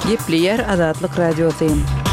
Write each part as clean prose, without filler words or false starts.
Gepleyer Azatlyk Radiosu.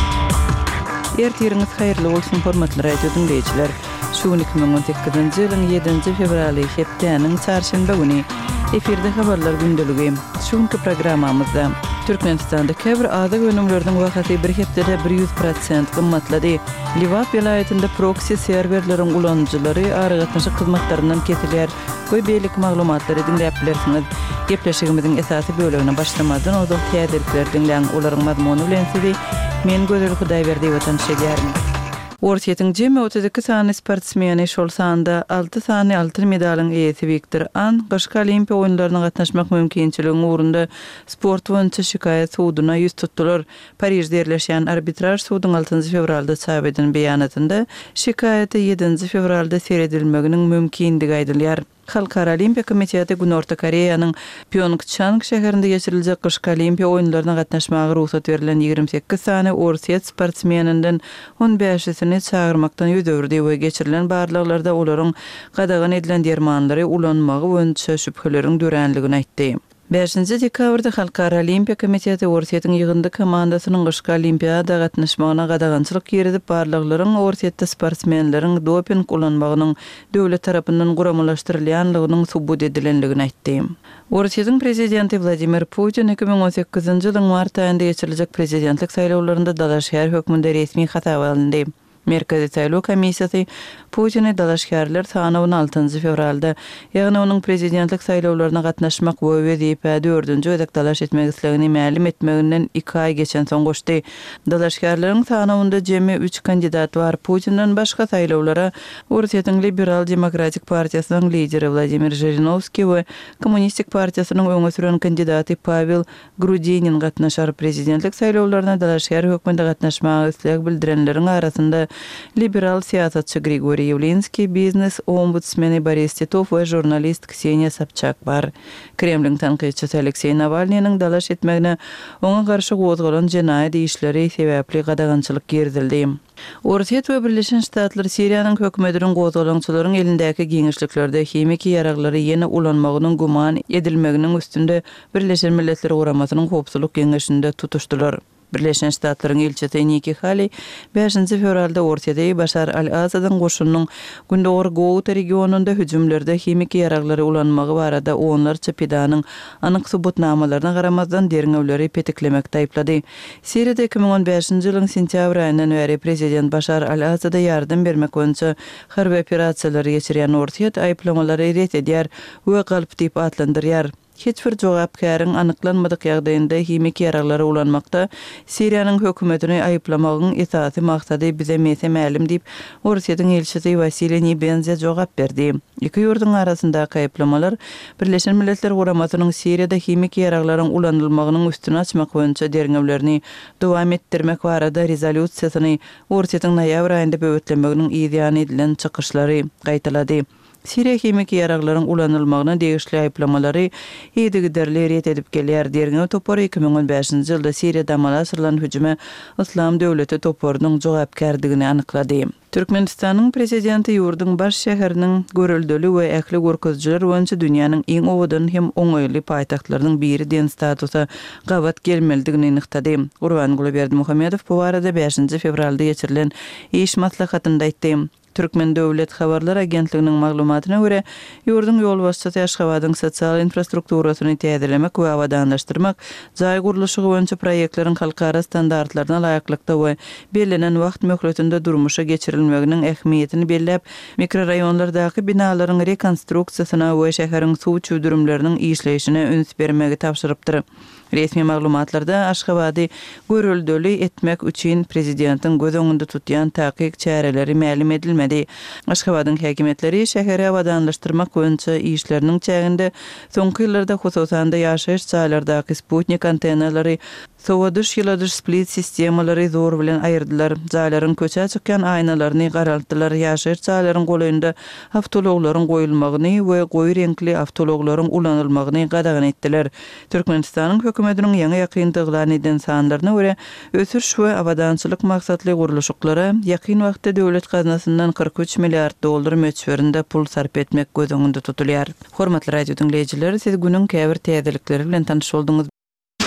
Ertiriniz hayırlı bolsun hormatly radio dinleyijiler. Şu 2018-nji ýylyň 7-nji fevraly hepdeniň çarşamba güni efirde habarlar gündöligi. Şuňky programmamyzda Türkmenistanda käbir azak önümleriň wagty bir hepdede 100% gymmatlady. Liwat vilayetinde proxy serwerleriň ulanjylary aragatnaşyk hyzmatlarynyň kesilýär. Goý beýlik maglumatlary dinläp bilersiňiz. Gepleşigimiziň esasy bölümine başlamazdan ozak täzelikler dinläň olaryň mazmuny bilen sizi men Gözel Hudaýberdi watan şeýärmi. Ortiýetiň jemi 32 sany sportsmeni şol sanda 6 sany altyn medalyň eýesi Viktor An Gaşka Olimpiýa oýunlaryna gatnaşmak mümkinçiligi ugrunda sport boýunça şikaýat suwdyna ýüz tutdular. Parijde ýerleşýän arbitraj suwdyň 6-njy fevralda çap edilen beýanatynda şikaýaty 7-nji fevralda seredilmeginiň mümkinligi aýdylýar. Halkara Olimpiya Komiteti Günorta Koreýanyň Pyeongchang şäherinde geçiriljek Gaşka Olimpiýa oýunlaryna gatnaşmagy ruhsat berilen 28 sany Ortiýet sportsmeninden 15-sini çağırmakdan ýüzördi we geçirilen barlyklarda olaryň gadagan edilen dermanlary ulanmagy boýunça şüpheleriň dörenligini aýtdy. 5-nji dekabrda Halkara Olimpiya Komiteti Ortiýetiň ýygyndy komandasynyň Gaşka Olimpiýada gatnaşmagyna gadagançylyk ýeridip barlyklaryň Ortiýetde sportsmenleriň doping ulanmagynyň döwlet tarapyndan guramlaşdyrylýanlygynyň subut edilenligini aýtdy. Ortiýetiň prezidenti Vladimir Putin 2018-nji ýylyň mart aýynda geçiriljek prezidentlik saýlawlarynda Dalaşşäher hökmünde resmi hata alındy. Merkezi Saýlaw Komissiýasy Putin'i dalaşgärler sanawyny 6-njy fevralda, ýagny onuň prezidentlik saýlawlaryna gatnaşmak we wezipä 4-nji ödek dalaş etmek islegini mälim etmeginden 2 ay geçen soň goşdy. Dalaşgärleriň sanawynda jemi 3 kandidat bar. Putin'den başga saýlawlara Ortiýetiň Liberal Demokratik Partiýasynyň lideri Vladimir Zhirinovskiy we Kommunistik Partiýasynyň öňe süren kandidaty Pavel Grudinin gatnaşar. Prezidentlik saýlawlaryna dalaşgär hökmünde gatnaşmagy isleg bildirenleriň arasynda liberal siýasatçy Grigoriy Yavlinski, biznes ombudsmeni Boris Titov we jurnalist Kseniya Sobchak bar. Kremliň tanqidçisi Aleksey Navalnyň dalaş etmegine oňa garşy gozgalan jenaýat işleri sebäpli gadagançylyk girdildi. Ortiýet we Birleşen Ştatlar Siriýanyň hökümetiniň gozgalançylaryň elindäki giňişliklerde hemik ýaraglary ýene ulanmagynyň guman edilmeginiň üstünde Birleşen Milletler Guramasynyň howpsuzlyk geňeşinde tutuşdylar. Birleşen Ştatlaryň elçisi Nikki Haley 5-nji fevralda Ortiýetde Başar al-Asadyň goşunynyň gündogry Gowta regionunda hüjümlerde hemik ýaraglary ulanmagy barada onlarça pidanyň anyk subutnamalaryna garamazdan derňewleri petiklemekde aýplady. Siriýede 2015-nji ýylyň sentýabr aýyndan beri prezident Başar al-Asada ýardym bermek boýunça harby operasiýalary geçirýän Ortiýet aýplamalary ret edýär we galp diýip atlandyrýar. Hiç bir jogapkäriň anyklanmadyk ýagdaýynda hemik ýaraglary ulanmakda Siriýanyň hökümetini aýplamagyň esasy maksady bize mese mälim diýip Ortiýetiň elçisi Vasily Nebenze jogap berdi. Iki ýurduň arasyndaky aýplamalar Birleşen Milletler Guramasynyň Siriýada hemik ýaraklaryň ulanylmagynyň üstüne açmak boýunça derňewlerini dowam etdirmek barada rezolýusiýasyny Ortiýetiň noýabr aýynda böwetlenmeginiň ýa edilen çykyşlary gaýtalady. Siriýa hemik ýaraklaryň ulanylmagyna degişli aýplamalary ýetigiderli ret edip gelýär. Derňew topar 2015-nji ýylda Siriýada amala asyrylan hüjüme Islam döwleti toparynyň jogapkärdigini anyklady. Türkmenistanyň prezidenti ýurduň baş şäheriniň görüldüli we ähli görkezjiler boýunça dünýäniň iň owadan hem oňaýly paýtahtlarynyň biri den statusa gawat gelmelidigini nyktady. Gurbanguly Berdimuhammedow bu barada 5-nji fevralda geçirilen iş maslahatynda aýtdy. Türkmen Döwlet Habarlar Agentliginiň maglumatyna görä, ýurdun ýol başçysy Aşgabatyň sosial infrastrukturasyny täzelemek we awadanlaşdyrmak, jaý gurulşy boýunça proýektleriň halkara standartlaryna laýaklykda we belirlenen wagt möhletinde durmuşa geçirilmeginiň ähmiýetini belläp, mikroraýonlardaky binalaryň rekonstruksiýasyna we şäheriň suw çöldürümleriniň işleyişine üns bermegi tapşyrypdyr. Resmi maglumatlarda Aşgabaty görüldüli etmek üçin prezidentiň göz öňünde tutýan takyk çäreleri mälim edilmedi. Aşgabatyň häkimetleri şäheri awadanlaşdyrmak boýunça işleriniň çäginde soňky ýyllarda hususanda ýaşaýyş çaýlardaky Sputnik antennalary sowadyş ýyladyş split sistemalary zor bilen aýyrdylar. Jaýlaryň köçe çykýan aýnalaryny garaltdylar. Ýaşaýyş çaýlaryň goýunda awtologlaryň goýulmagyny we goý renkli awtologlaryň ulanylmagyny gadagan etdiler. Türkmenistanyň hökümetiniň ýa-ni ýakyndyglany eden sanlaryna görä ösüş we awadançylyk maksatly gurulşyklara ýakyn wagtda döwlet gaznasyndan 43 milliard dollar möçberinde pul sarp etmek göz öňünde tutulýar. Hormatly radio dinleýijiler, siz günüň käbir täzelikleri bilen tanyş boldyňyz.